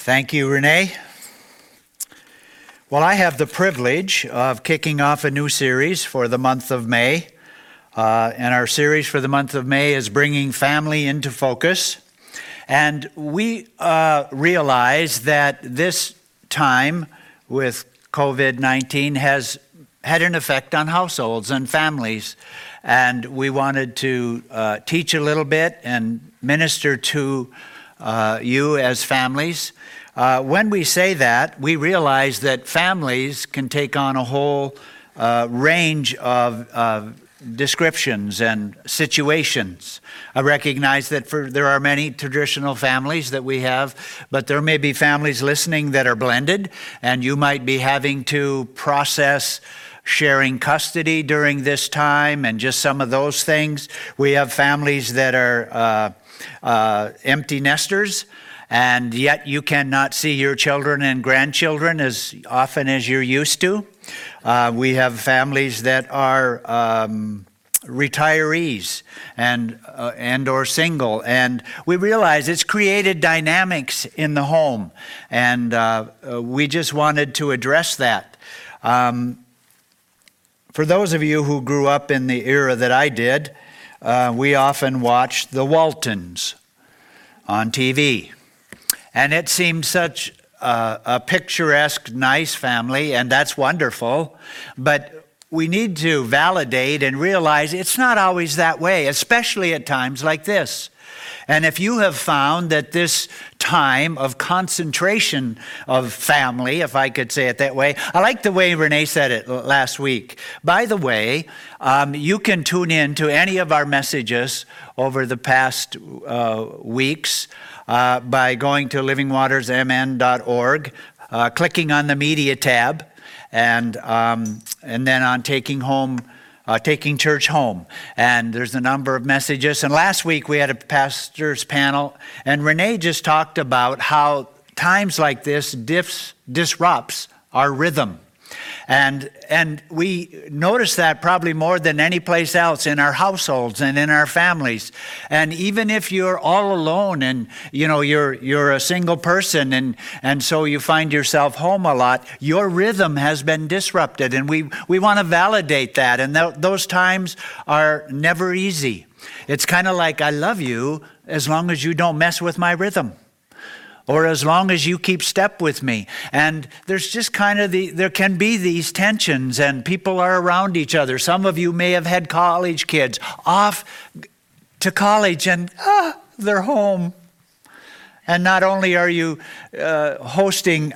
Thank you, Renee. Well, I have the privilege of kicking off a new series for the month of May. And our series for the month of May is Bringing Family into Focus. And we realize that this time with COVID-19 has had an effect on households and families. And we wanted to teach a little bit and minister to you as families. When we say that, we realize that families can take on a whole range of descriptions and situations. I recognize that there are many traditional families that we have, but there may be families listening that are blended, and you might be having to process sharing custody during this time and just some of those things. We have families that are empty nesters, and yet you cannot see your children and grandchildren as often as you're used to. We have families that are retirees and or single, and we realize it's created dynamics in the home, and we just wanted to address that. For those of you who grew up in the era that I did, we often watched the Waltons on TV. And it seemed such a picturesque, nice family, and that's wonderful. But we need to validate and realize it's not always that way, especially at times like this. And if you have found that this time of concentration of family, if I could say it that way, I like the way Renee said it last week. By the way, you can tune in to any of our messages over the past weeks by going to livingwatersmn.org, clicking on the media tab, and then on taking church home. And there's a number of messages. And last week we had a pastor's panel, and Renee just talked about how times like this disrupts our rhythm. And we notice that probably more than any place else in our households and in our families. And even if you're all alone and you're a single person and so you find yourself home a lot, your rhythm has been disrupted, and we want to validate that. And those times are never easy. It's kind of like, I love you as long as you don't mess with my rhythm, or as long as you keep step with me. And there's just there can be these tensions, and people are around each other. Some of you may have had college kids off to college, and they're home. And not only are you hosting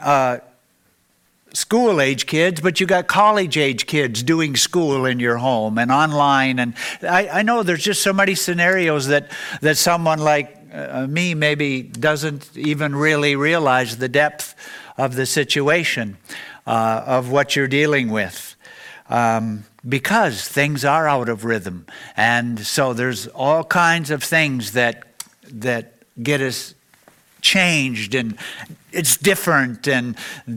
school-age kids, but you got college-age kids doing school in your home and online. And I know there's just so many scenarios that someone like me maybe doesn't even really realize the depth of the situation of what you're dealing with, because things are out of rhythm. And so there's all kinds of things that get us changed, and it's different, and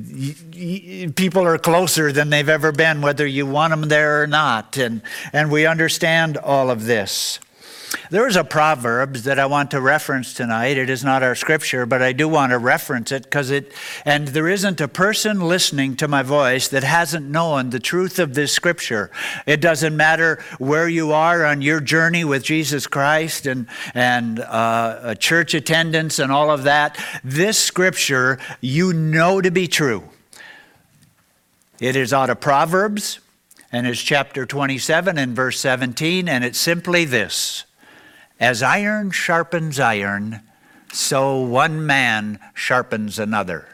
people are closer than they've ever been, whether you want them there or not. And we understand all of this. There is a proverb that I want to reference tonight. It is not our scripture, but I do want to reference it and there isn't a person listening to my voice that hasn't known the truth of this scripture. It doesn't matter where you are on your journey with Jesus Christ and church attendance and all of that. This scripture you know to be true. It is out of Proverbs, and it's chapter 27 and verse 17, and it's simply this: as iron sharpens iron, so one man sharpens another.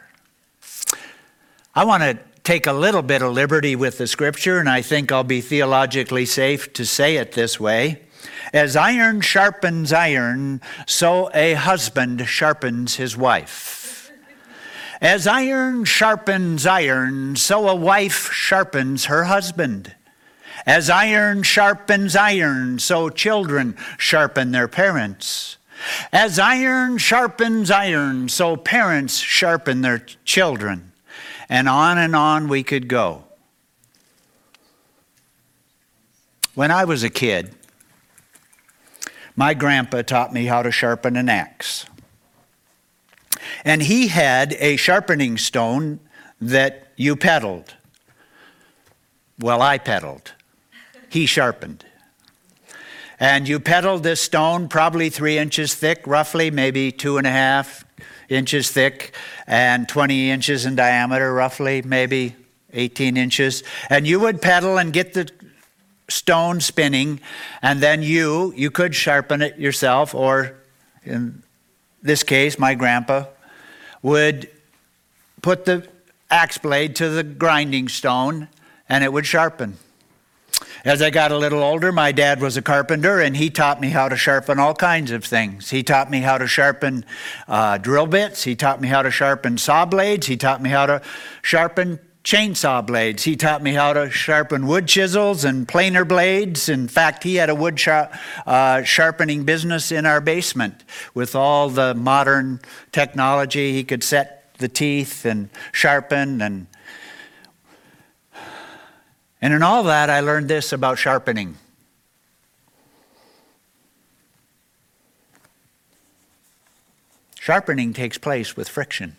I want to take a little bit of liberty with the scripture, and I think I'll be theologically safe to say it this way. As iron sharpens iron, so a husband sharpens his wife. As iron sharpens iron, so a wife sharpens her husband. As iron sharpens iron, so children sharpen their parents. As iron sharpens iron, so parents sharpen their children. And on we could go. When I was a kid, my grandpa taught me how to sharpen an axe. And he had a sharpening stone that you pedaled. Well, I pedaled. He sharpened. And you pedaled this stone probably 3 inches thick, roughly, maybe 2.5 inches thick, and 20 inches in diameter, roughly, maybe 18 inches. And you would pedal and get the stone spinning, and then you could sharpen it yourself, or in this case, my grandpa would put the axe blade to the grinding stone, and it would sharpen. As I got a little older, my dad was a carpenter, and he taught me how to sharpen all kinds of things. He taught me how to sharpen drill bits. He taught me how to sharpen saw blades. He taught me how to sharpen chainsaw blades. He taught me how to sharpen wood chisels and planer blades. In fact, he had a wood sharpening business in our basement. With all the modern technology, he could set the teeth and sharpen. And in all that, I learned this about sharpening. Sharpening takes place with friction,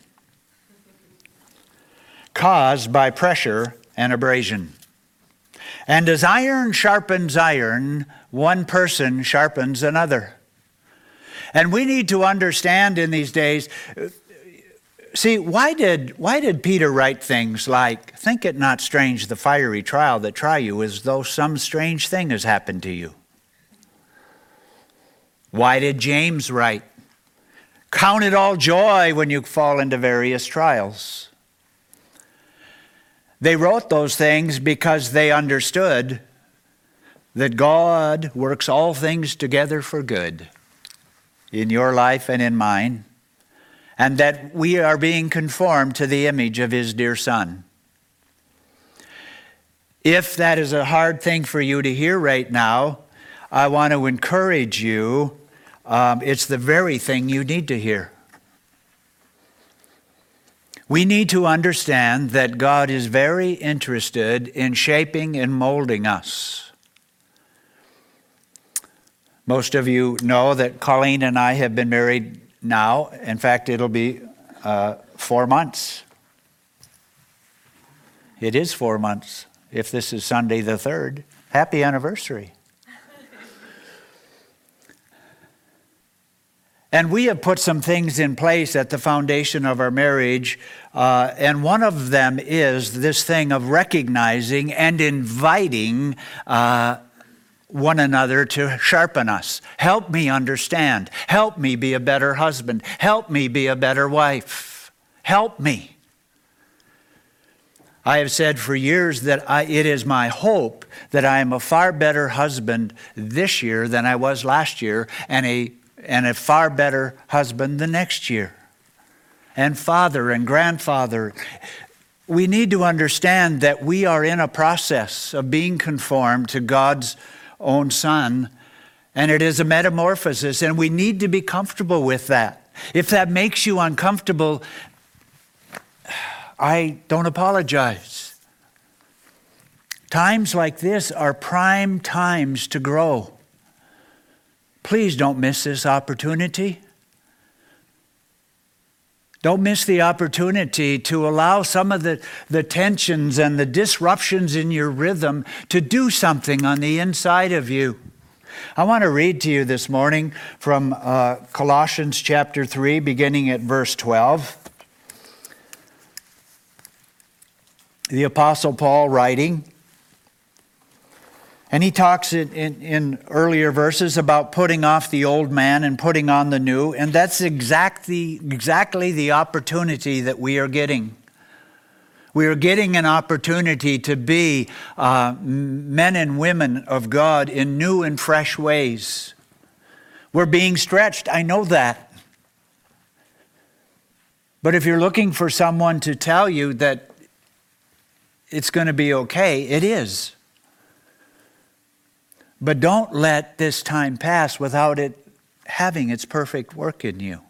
caused by pressure and abrasion. And as iron sharpens iron, one person sharpens another. And we need to understand in these days, see, why did Peter write things like, "Think it not strange the fiery trial that try you, as though some strange thing has happened to you"? Why did James write, "Count it all joy when you fall into various trials"? They wrote those things because they understood that God works all things together for good in your life and in mine, and that we are being conformed to the image of His dear Son. If that is a hard thing for you to hear right now, I want to encourage you. It's the very thing you need to hear. We need to understand that God is very interested in shaping and molding us. Most of you know that Colleen and I have been married now. In fact, it'll be 4 months. It is 4 months, if this is Sunday the 3rd. Happy anniversary. And we have put some things in place at the foundation of our marriage, and one of them is this thing of recognizing and inviting one another to sharpen us. Help me understand. Help me be a better husband. Help me be a better wife. Help me. I have said for years that it is my hope that I am a far better husband this year than I was last year, and a far better husband the next year, and father and grandfather. We need to understand that we are in a process of being conformed to God's own Son, and it is a metamorphosis, and we need to be comfortable with that. If that makes you uncomfortable, I don't apologize. Times like this are prime times to grow. Please don't miss this opportunity. Don't miss the opportunity to allow some of the tensions and the disruptions in your rhythm to do something on the inside of you. I want to read to you this morning from Colossians chapter 3, beginning at verse 12. The Apostle Paul writing. And he talks in earlier verses about putting off the old man and putting on the new. And that's exactly the opportunity that we are getting. We are getting an opportunity to be men and women of God in new and fresh ways. We're being stretched, I know that. But if you're looking for someone to tell you that it's going to be okay, it is. But don't let this time pass without it having its perfect work in you.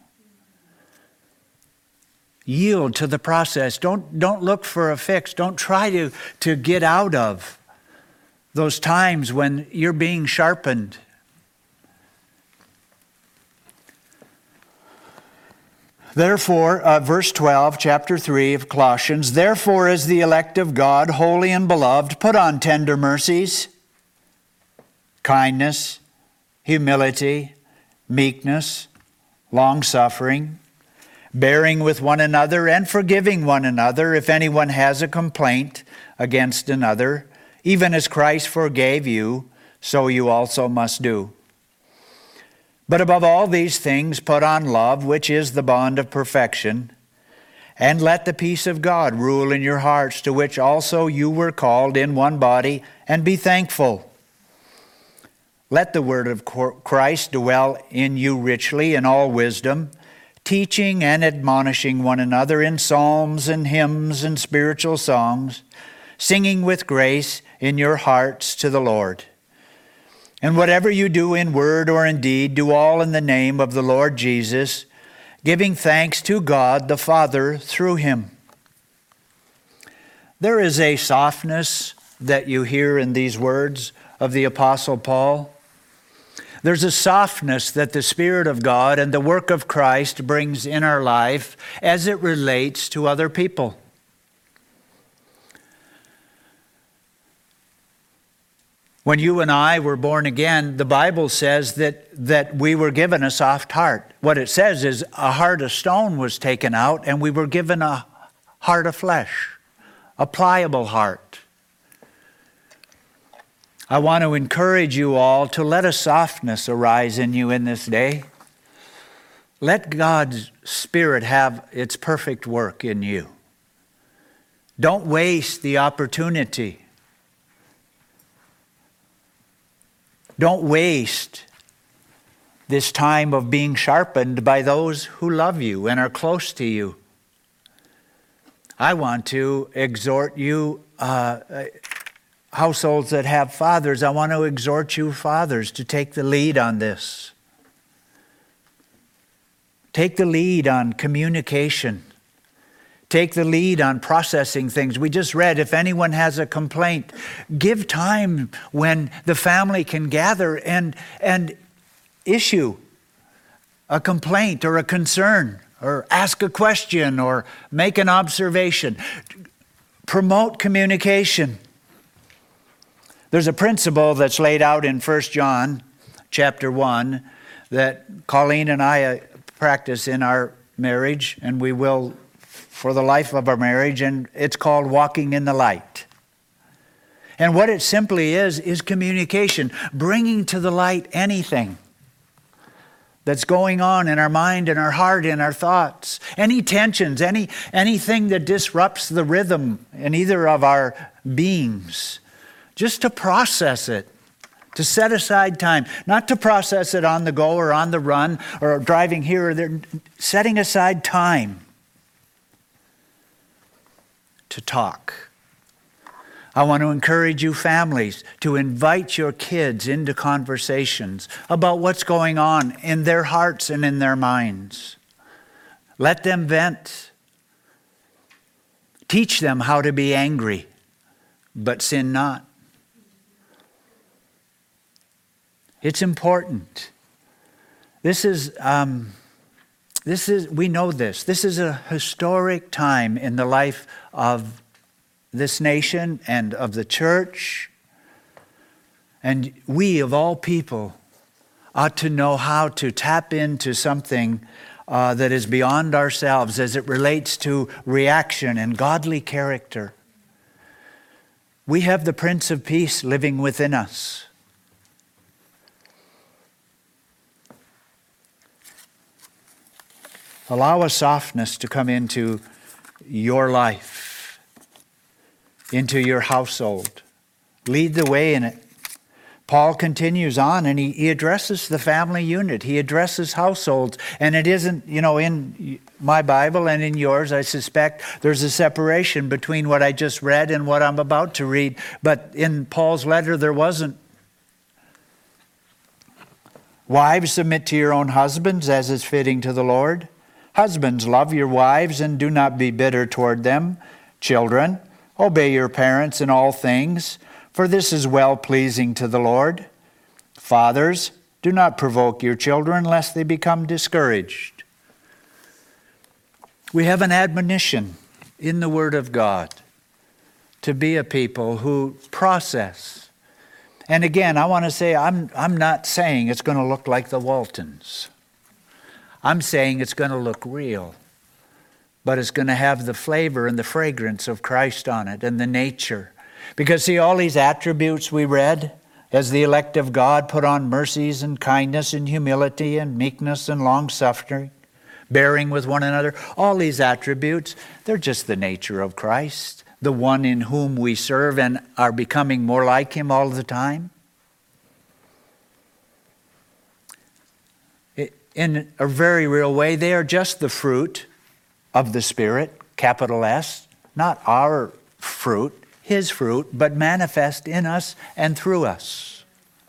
Yield to the process. Don't look for a fix. Don't try to get out of those times when you're being sharpened. Therefore, verse 12, chapter 3 of Colossians, therefore as the elect of God, holy and beloved, put on tender mercies, kindness, humility, meekness, long-suffering, bearing with one another and forgiving one another if anyone has a complaint against another, even as Christ forgave you, so you also must do. But above all these things put on love, which is the bond of perfection, and let the peace of God rule in your hearts, to which also you were called in one body, and be thankful. Let the word of Christ dwell in you richly in all wisdom, teaching and admonishing one another in psalms and hymns and spiritual songs, singing with grace in your hearts to the Lord. And whatever you do in word or in deed, do all in the name of the Lord Jesus, giving thanks to God the Father through him. There is a softness that you hear in these words of the Apostle Paul. There's a softness that the Spirit of God and the work of Christ brings in our life as it relates to other people. When you and I were born again, the Bible says that we were given a soft heart. What it says is a heart of stone was taken out and we were given a heart of flesh, a pliable heart. I want to encourage you all to let a softness arise in you in this day. Let God's Spirit have its perfect work in you. Don't waste the opportunity. Don't waste this time of being sharpened by those who love you and are close to you. I want to exhort you, households that have fathers, I want to exhort you fathers to take the lead on this. Take the lead on communication. Take the lead on processing things. We just read, if anyone has a complaint, give time when the family can gather and issue a complaint or a concern or ask a question or make an observation. Promote communication. There's a principle that's laid out in 1 John chapter 1 that Colleen and I practice in our marriage, and we will for the life of our marriage, and it's called walking in the light. And what it simply is communication, bringing to the light anything that's going on in our mind, in our heart, in our thoughts, any tensions, anything that disrupts the rhythm in either of our beings, just to process it, to set aside time, not to process it on the go or on the run or driving here or there, setting aside time to talk. I want to encourage you families to invite your kids into conversations about what's going on in their hearts and in their minds. Let them vent. Teach them how to be angry, but sin not. It's important. This is we know this. This is a historic time in the life of this nation and of the church. And we, of all people, ought to know how to tap into something that is beyond ourselves as it relates to reaction and godly character. We have the Prince of Peace living within us. Allow a softness to come into your life, into your household. Lead the way in it. Paul continues on and he addresses the family unit. He addresses households. And it isn't, in my Bible and in yours, I suspect there's a separation between what I just read and what I'm about to read. But in Paul's letter, there wasn't. Wives, submit to your own husbands as is fitting to the Lord. Husbands, love your wives and do not be bitter toward them. Children, obey your parents in all things, for this is well-pleasing to the Lord. Fathers, do not provoke your children lest they become discouraged. We have an admonition in the Word of God to be a people who process. And again, I want to say, I'm not saying it's going to look like the Waltons. I'm saying it's going to look real. But it's going to have the flavor and the fragrance of Christ on it and the nature. Because see, all these attributes we read, as the elect of God, put on mercies and kindness and humility and meekness and long-suffering, bearing with one another. All these attributes, they're just the nature of Christ, the one in whom we serve and are becoming more like Him all the time. In a very real way, they are just the fruit of the Spirit, capital S, not our fruit, His fruit, but manifest in us and through us.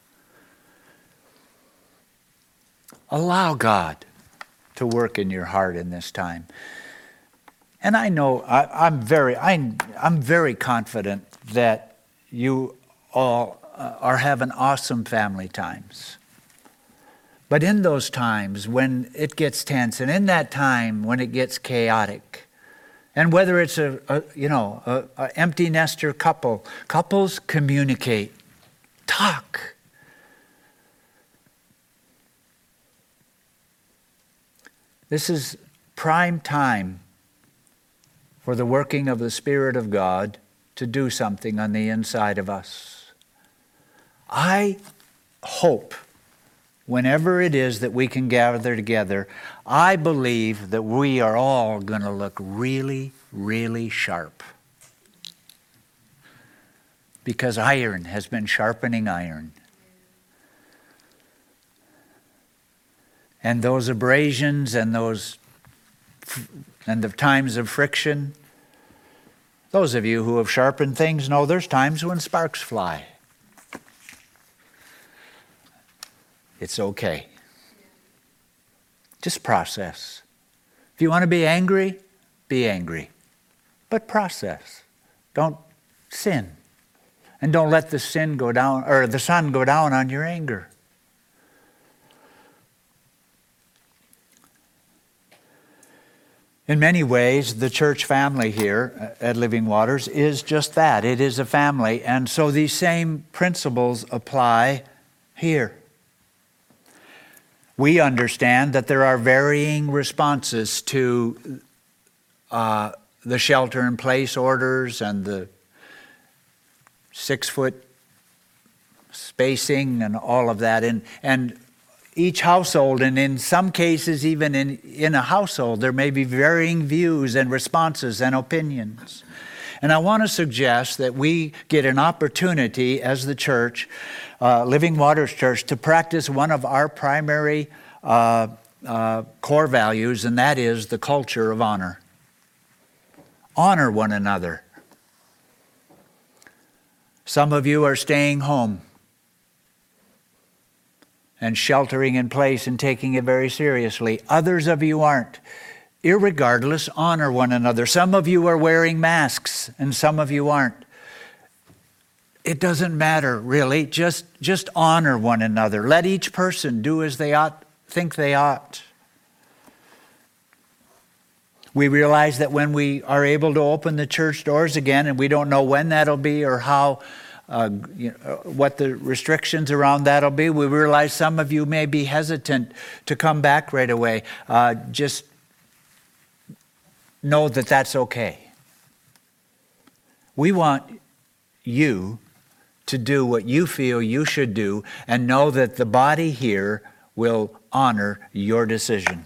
Allow God to work in your heart in this time. And I know I'm very confident that you all are having awesome family times. But in those times when it gets tense, and in that time when it gets chaotic, and whether it's a empty nester couple, couples communicate, talk. This is prime time for the working of the Spirit of God to do something on the inside of us. I hope whenever it is that we can gather together, I believe that we are all going to look really, really sharp. Because iron has been sharpening iron. And those abrasions and the times of friction, those of you who have sharpened things know there's times when sparks fly. It's okay. Just process. If you want to be angry, but process. Don't sin. And don't let the sun go down on your anger. In many ways, the church family here at Living Waters is just that. It is a family. And so these same principles apply here. We understand that there are varying responses to the shelter-in-place orders and the 6-foot spacing and all of that. And each household, and in some cases even in a household, there may be varying views and responses and opinions. And I want to suggest that we get an opportunity as the church, Living Waters Church, to practice one of our primary core values, and that is the culture of honor. Honor one another. Some of you are staying home and sheltering in place and taking it very seriously. Others of you aren't. Irregardless, honor one another. Some of you are wearing masks and some of you aren't. It doesn't matter, really. Just honor one another. Let each person do as they think they ought. We realize that when we are able to open the church doors again, and we don't know when that'll be or how, what the restrictions around that'll be, we realize some of you may be hesitant to come back right away. Just know that that's okay. We want you to do what you feel you should do and know that the body here will honor your decision.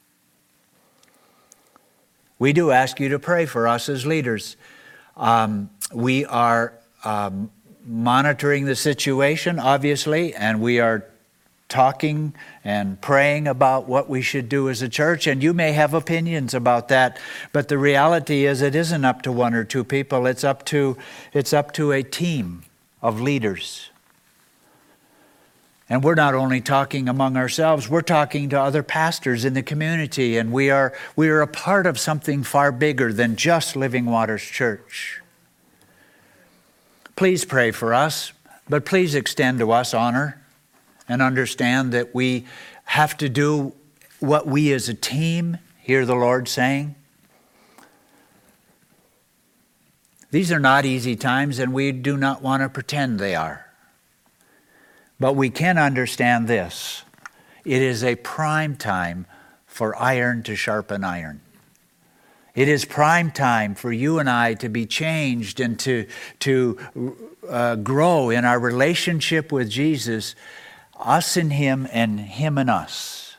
We do ask you to pray for us as leaders. We are monitoring the situation, obviously, and we are talking and praying about what we should do as a church, and you may have opinions about that, but the reality is it isn't up to one or two people. It's up to a team of leaders. And we're not only talking among ourselves, we're talking to other pastors in the community, and we are a part of something far bigger than just Living Waters Church. Please pray for us, but please extend to us honor and understand that we have to do what we as a team hear the Lord saying. These are not easy times, and we do not want to pretend they are. But we can understand this. It is a prime time for iron to sharpen iron. It is prime time for you and I to be changed and to grow in our relationship with Jesus, us and Him and us.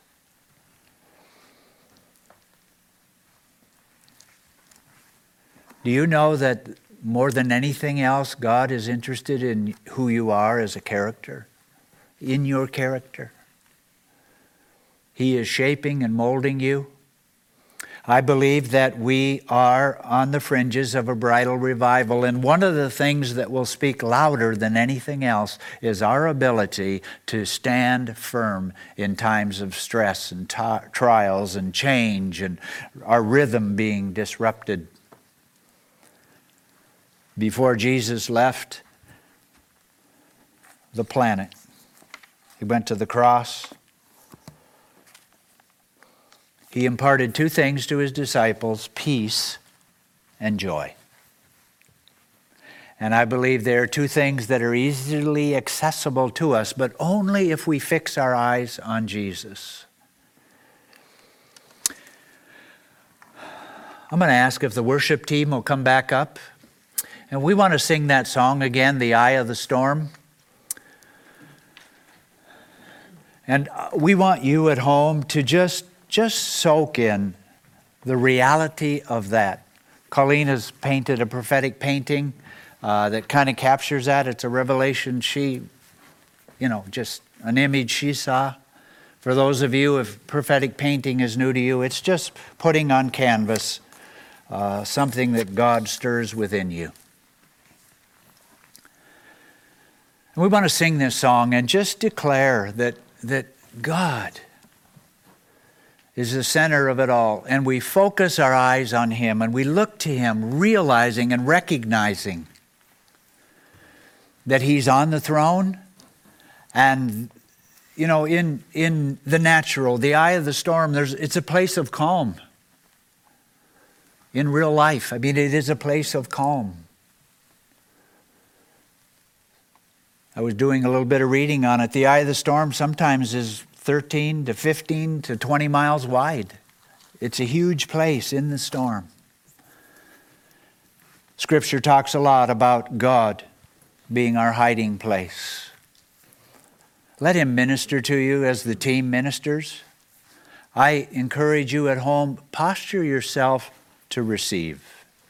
Do you know that more than anything else, God is interested in who you are as a character, in your character? He is shaping and molding you. I believe that we are on the fringes of a bridal revival, and one of the things that will speak louder than anything else is our ability to stand firm in times of stress and trials and change and our rhythm being disrupted. Before Jesus left the planet, He went to the cross. He imparted two things to His disciples, peace and joy. And I believe there are two things that are easily accessible to us, but only if we fix our eyes on Jesus. I'm going to ask if the worship team will come back up. And we want to sing that song again, The Eye of the Storm. And we want you at home to just soak in the reality of that. Colleen has painted a prophetic painting that kind of captures that. It's a revelation just an image she saw. For those of you, if prophetic painting is new to you, it's just putting on canvas something that God stirs within you. And we want to sing this song and just declare that God is the center of it all. And we focus our eyes on Him and we look to Him, realizing and recognizing that He's on the throne. And, in the natural, the eye of the storm, it's a place of calm. In real life, it is a place of calm. I was doing a little bit of reading on it. The eye of the storm sometimes is 13 to 15 to 20 miles wide. It's a huge place in the storm. Scripture talks a lot about God being our hiding place. Let Him minister to you as the team ministers. I encourage you at home, posture yourself to receive.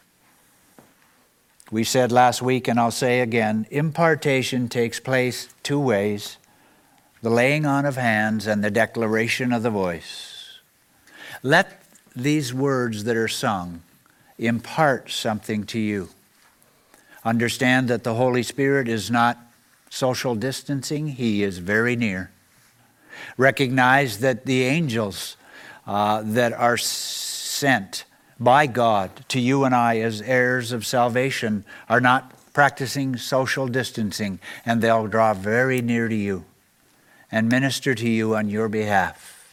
We said last week, and I'll say again, impartation takes place two ways: the laying on of hands and the declaration of the voice. Let these words that are sung impart something to you. Understand that the Holy Spirit is not social distancing. He is very near. Recognize that the angels that are sent by God to you and I as heirs of salvation are not practicing social distancing, and they'll draw very near to you and minister to you on your behalf.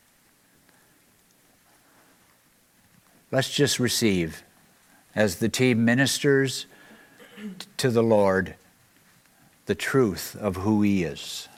Let's just receive as the team ministers to the Lord the truth of who He is.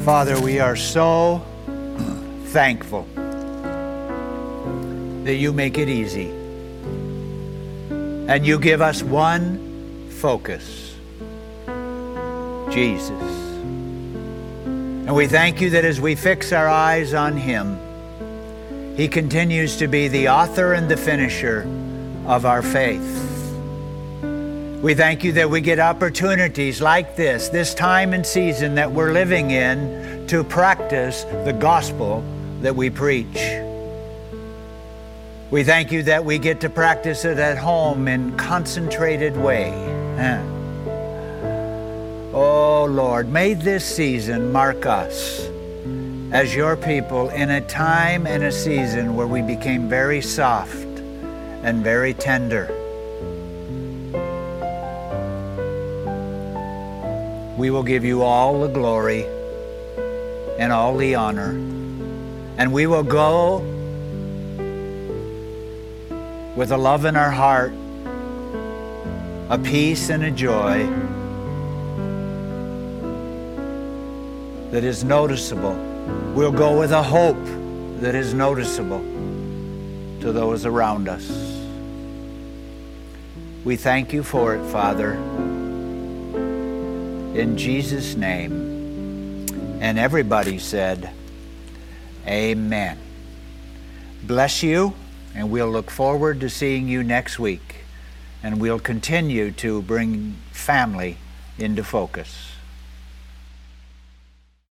Father, we are so thankful that you make it easy. And you give us one focus, Jesus. And we thank you that as we fix our eyes on him, he continues to be the author and the finisher of our faith. We thank you that we get opportunities like this time and season that we're living in, to practice the gospel that we preach. We thank you that we get to practice it at home in concentrated way. Oh Lord, may this season mark us as your people in a time and a season where we became very soft and very tender. We will give you all the glory and all the honor, and we will go with a love in our heart, a peace and a joy that is noticeable. We'll go with a hope that is noticeable to those around us. We thank you for it, Father, in Jesus' name. And everybody said, amen. Bless you. And we'll look forward to seeing you next week. And we'll continue to bring family into focus.